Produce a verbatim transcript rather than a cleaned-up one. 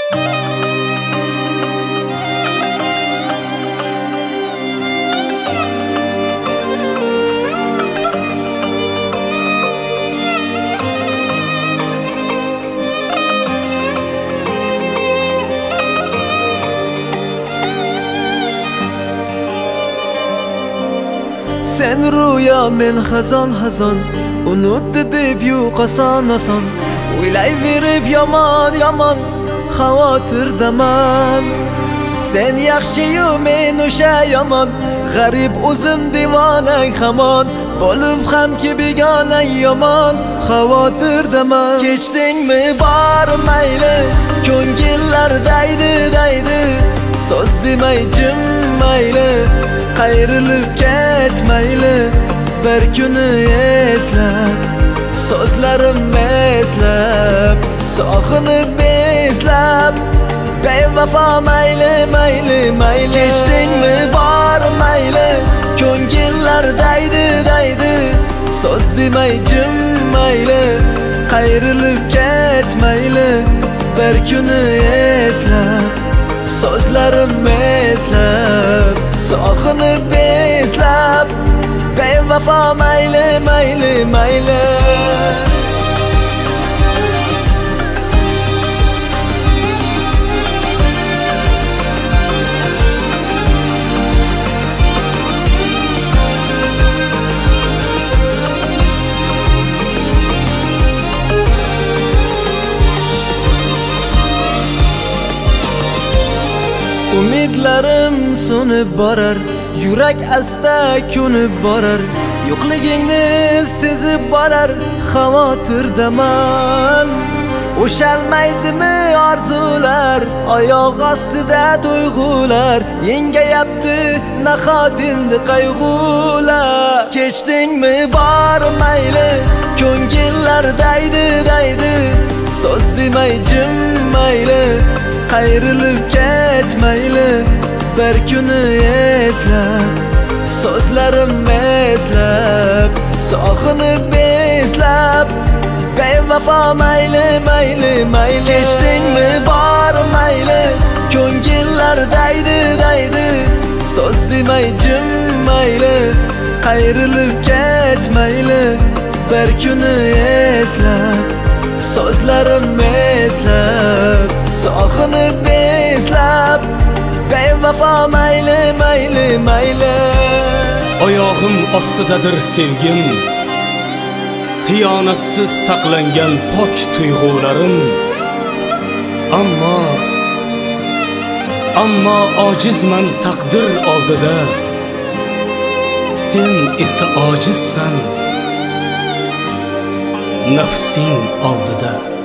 Sen rüya men hazon hazon unutdi deb yo'qasan oson o'ylayverib yomon yomon xavotirdaman. Sen yaxshi-yu men o'sha yomon g'arib o'zim divonang hamon bo'lib hamki begona yomon xavotirdaman. Kechdingmi bor mayli ko'ngillar daydi daydi so'z demay jim mayli qayrilib ketmayli bir kuni eslab so'zlarim eslab sog'inib eslab bevafo mayli mayli mayli. Kechdingmi bor mayli ko'ngillar daydi daydi so'z demay jim mayli qayrilib ketmayli bir kuni eslab so'zlarim eslab sog'inib eslab bevafo mayli mayli mayli. Umidlarim so'nib borar, yurak asta ko'nib borar, yo'qligingni sezib borar xavotirdaman. O'shalmaydimi orzular, oyoq ostida tuyg'ular, yengayapti nahot endi qayg'ular. Kechdingmi bor mayli ko'ngillar daydi daydi so'z demay jim mayli qayrilib ketmayli bir kuni eslab so'zlarim eslab sog'inib eslab bevafo mayli mayli mayli. Kechdingmi bor mayli ko'ngillar daydi daydi so'z demay jim mayli qayrilib ketmayli bir kuni eslab so'zlarim eslab sog'inib eslab bevafo mayli mayli mayli. Oyog'im ostidadir sevgim, xiyonatsiz saqlangan pok tuyg'ularim. Ammo ammo ojizman taqdir oldida, sen esa ojizsan nafsing oldida.